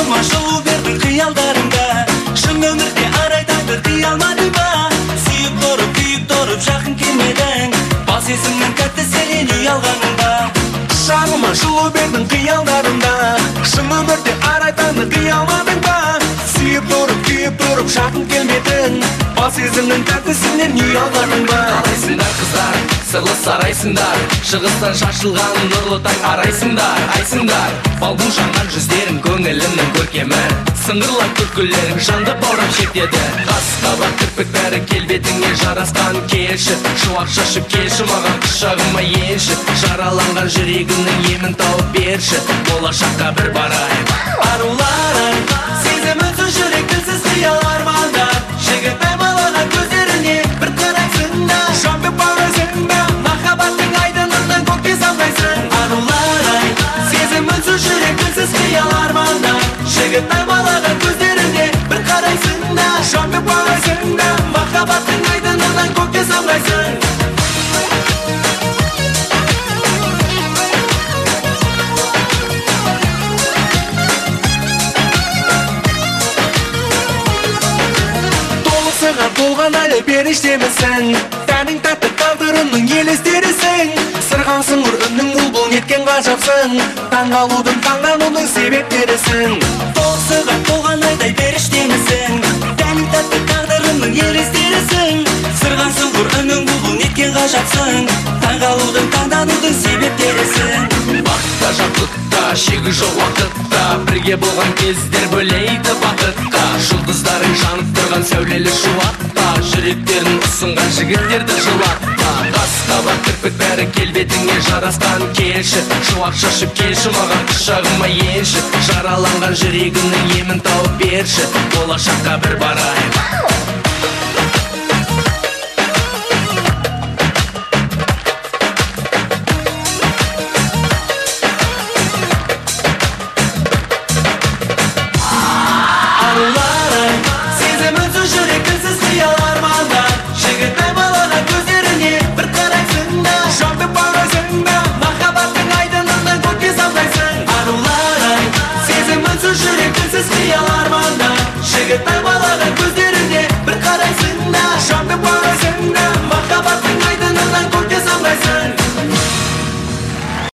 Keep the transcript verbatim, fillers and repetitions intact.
Шағылма жылу бердің қиялдарыңда, шын өмірде арай тағдыр дей алмадың ба? Сүйіп тұрып, күйіп тұрып, жақын келмедің, бас сезімнің тәтті сенен ұялғаныңда. Шағылма жылу бердің қиялдарыңда, шын өмірде арай тағдыр дей алмадың ба? Сүйіп тұрып, күйіп тұрып, жақын келмедің, бас сезімнің тәттісінен ұялғаның ба? Қалайсыңдар қыздар, сырлы сарайсыңдар, шығыстан шашылған нұрлы таң арайсыңдар, айсыңдар. Балғын жанған жүздерің көңілімнің көркемі, сыңғырлап күлкілерің жанды баурап шертеді. Қас қабақ кірпік бәрі келбетіңе жарасқан, келші шуақ шашып келші маған құшағыма енші, жараланған жүрегімнің емін тауып берші, болашаққа бір барайын. Аруларың сезім үнсіз жүрек тілсіз қиял армандар, жігіт аймалаған көздеріне бір қарайсың да, жанды бағасың да, махаббаттың айдынынан көкке самғайсың. Аруларың сезім үнсіз жүрек тілсіз қиял армандар, жігіт аймалаған көздеріне бір қарайсың да, жанды бағасың да, махаббаттың айдынынан көкке самғайсың. болған әлі періштемісің, тәнің тәтті тағдырымның елестерісің. Сырғансың ұр үннің бұлбұл неткен ғажапсың, таңғалудың таңданудың себептерісің. Толықсыға толған айдай періштемісің, тәнің тәтті тағдырымның елестерісің. Сырғансың ұр үннің бұлбұл неткен ғажапсың, таңғалудың таңданудың себептерісің. Бақытта жақұтта, шегі жоқ уақытта, бірге болған кездер бөлейді бақытқа. Жұлдыздарың жанып тұрған сәулелі шуақта, жүректерін ұсынған жігіттерді жылатта. Қас қабақ кірпік бәрі келбетіңе жарасқан, келші шуақ шашып келші маған құшағыма енші, жараланған жүрегімнің емін тауып берші, болашаққа бір барайын.